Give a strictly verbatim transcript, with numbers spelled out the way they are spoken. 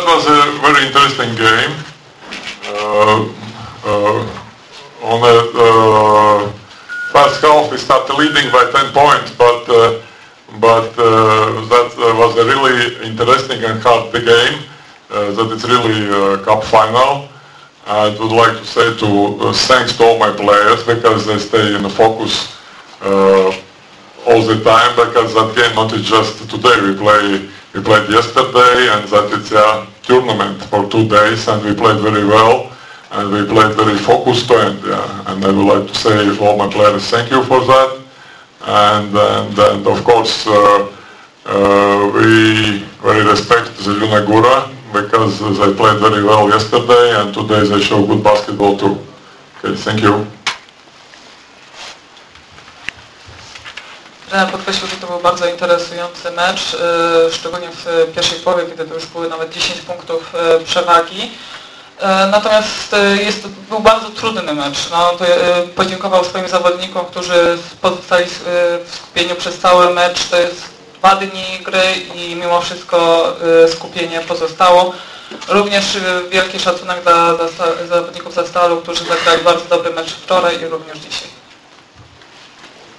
was a very interesting game. Uh, uh, on the uh, first half we started leading by ten points, but uh, but uh, that uh, was a really interesting and hard game. Uh, that it's really a cup final. I would like to say to uh, thanks to all my players because they stay in the focus uh, all the time, because that game not is just today. We play we played yesterday, and that it's a tournament for two days, and we played very well, and we played very focused, and yeah, and I would like to say to all my players thank you for that, and and, and of course uh, uh, we very respect Zilina Gura, because they played very well yesterday, and today they show good basketball too. Okay, thank you. Trener podkreślił, że to był bardzo interesujący mecz, szczególnie w pierwszej połowie, kiedy to już były nawet dziesięć punktów przewagi. Natomiast jest to, był bardzo trudny mecz. No, podziękował swoim zawodnikom, którzy pozostali w skupieniu przez cały mecz. To jest dwa dni gry i mimo wszystko skupienie pozostało. Również wielki szacunek dla, dla zawodników ze Stalu, którzy zagrali bardzo dobry mecz wczoraj i również dzisiaj.